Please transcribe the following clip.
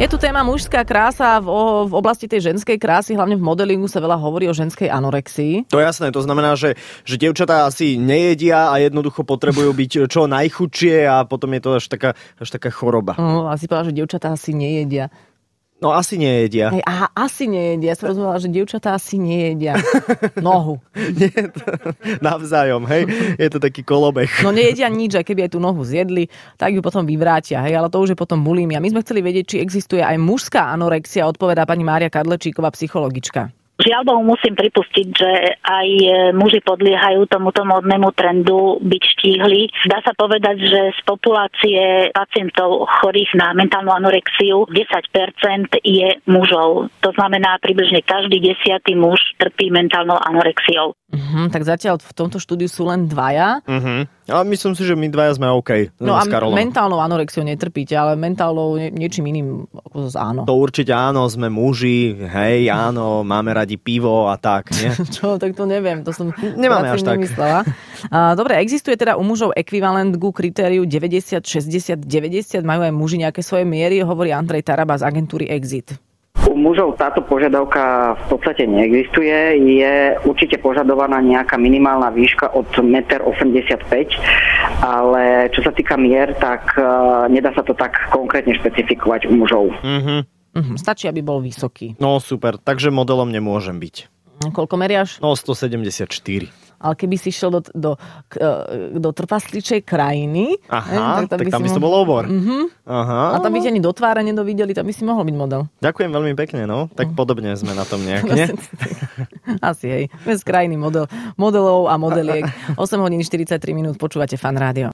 Je tu téma mužská krása v oblasti tej ženskej krásy, hlavne v modelingu sa veľa hovorí o ženskej anorexii. To jasné, to znamená, že dievčatá asi nejedia a jednoducho potrebujú byť čo najchudšie a potom je to až taká choroba. Asi povedala, že dievčatá asi nejedia. No asi nejedia. Hej, aha, asi nejedia. Ja som rozumela, že dievčatá asi nejedia nohu. Nie, navzájom, hej. Je to taký kolobeh. No nejedia nič, aj keby aj tú nohu zjedli, tak ju potom vyvrátia, hej, ale to už je potom bulimia. My sme chceli vedieť, či existuje aj mužská anorexia, odpovedá pani Mária Kadlečíková, psychologička. Žiaľ Bohu, musím pripustiť, že aj muži podliehajú tomuto módnemu trendu byť štíhli. Dá sa povedať, že z populácie pacientov chorých na mentálnu anorexiu 10% je mužov. To znamená, približne každý 10. muž trpí mentálnou anorexiou. Tak zatiaľ v tomto štúdiu sú len dvaja. Ale myslím si, že my dvaja sme OK. No a mentálnou anorexiou netrpíte, ale mentálnou niečím iným ako áno. To určite áno, sme muži, hej, áno, máme radi pivo a tak, nie? Čo, tak to neviem, to som nemáme až tak. Nemyslela. Dobre, existuje teda u mužov ekvivalent ku kritériu 90, 60, 90, majú aj muži nejaké svoje miery, hovorí Andrej Taraba z agentúry Exit. U mužov táto požiadavka v podstate neexistuje. Je určite požadovaná nejaká minimálna výška od 1,85 m, ale čo sa týka mier, tak nedá sa to tak konkrétne špecifikovať u mužov. Stačí, aby bol vysoký. No super, takže modelom nemôžem byť. Koľko meriaš? No 174. Ale keby si šiel do trpasličej krajiny... Aha, tak tam by si to bol obor. Aha. A tam by ti ani do tváre nedovideli, tam by si mohol byť model. Ďakujem veľmi pekne, no. Tak podobne sme na tom nejak, nie? Asi, hej. Bez krajiny modelov a modeliek. 8 hodín 43 minút, počúvate Fan Rádio.